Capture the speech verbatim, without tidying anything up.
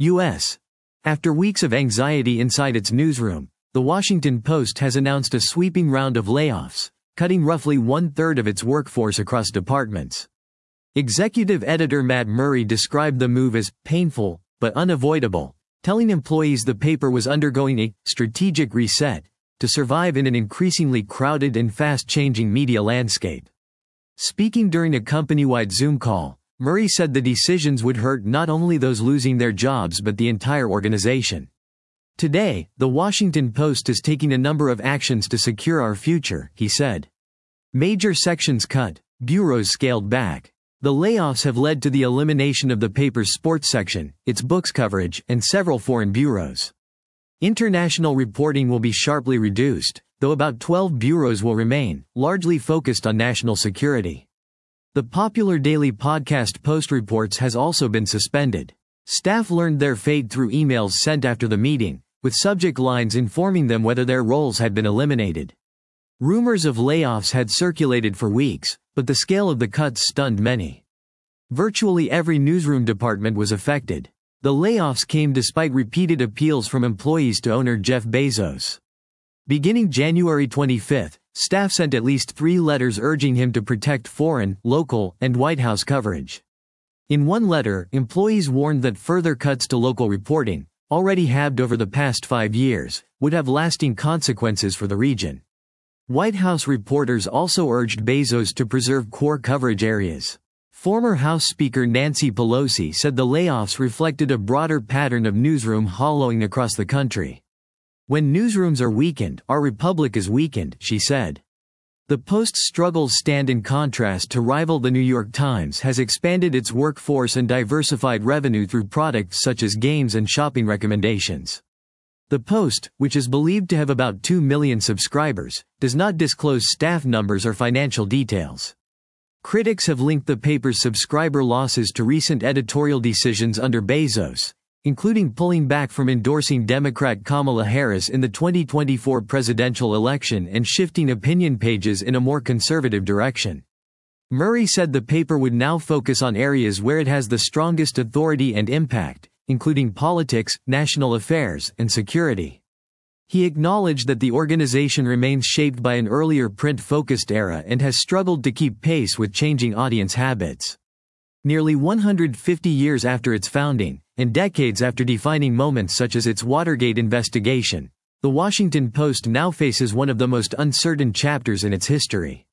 U S After weeks of anxiety inside its newsroom, The Washington Post has announced a sweeping round of layoffs, cutting roughly one-third of its workforce across departments. Executive editor Matt Murray described the move as painful, but unavoidable, telling employees the paper was undergoing a strategic reset to survive in an increasingly crowded and fast-changing media landscape. Speaking during a company-wide Zoom call, Murray said the decisions would hurt not only those losing their jobs but the entire organization. Today, The Washington Post is taking a number of actions to secure our future, he said. Major sections cut, bureaus scaled back. The layoffs have led to the elimination of the paper's sports section, its books coverage, and several foreign bureaus. International reporting will be sharply reduced, though about twelve bureaus will remain, largely focused on national security. The popular daily podcast Post Reports has also been suspended. Staff learned their fate through emails sent after the meeting, with subject lines informing them whether their roles had been eliminated. Rumors of layoffs had circulated for weeks, but the scale of the cuts stunned many. Virtually every newsroom department was affected. The layoffs came despite repeated appeals from employees to owner Jeff Bezos. Beginning January twenty-fifth, staff sent at least three letters urging him to protect foreign, local, and White House coverage. In one letter, employees warned that further cuts to local reporting, already halved over the past five years, would have lasting consequences for the region. White House reporters also urged Bezos to preserve core coverage areas. Former House Speaker Nancy Pelosi said the layoffs reflected a broader pattern of newsroom hollowing across the country. "When newsrooms are weakened, our republic is weakened," she said. The Post's struggles stand in contrast to rival The New York Times has expanded its workforce and diversified revenue through products such as games and shopping recommendations. The Post, which is believed to have about two million subscribers, does not disclose staff numbers or financial details. Critics have linked the paper's subscriber losses to recent editorial decisions under Bezos, including pulling back from endorsing Democrat Kamala Harris in the twenty twenty-four presidential election and shifting opinion pages in a more conservative direction. Murray said the paper would now focus on areas where it has the strongest authority and impact, including politics, national affairs, and security. He acknowledged that the organization remains shaped by an earlier print-focused era and has struggled to keep pace with changing audience habits. Nearly one hundred fifty years after its founding, and decades after defining moments such as its Watergate investigation, The Washington Post now faces one of the most uncertain chapters in its history.